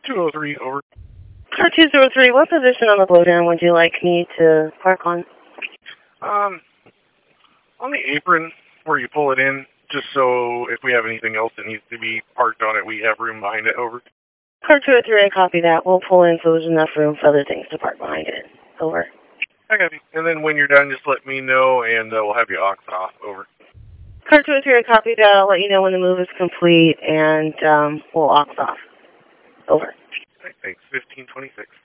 203, over. Car 203, what position on the blowdown would you like me to park on? On the apron where you pull it in, just so if we have anything else that needs to be parked on it, we have room behind it, over. Car 203, I copy that. We'll pull in so there's enough room for other things to park behind it. Over. I got you. And then when you're done, just let me know, and we'll have you aux off, over. Car 203, I copy that. I'll let you know when the move is complete, and we'll aux off. Over. Thanks, 1526.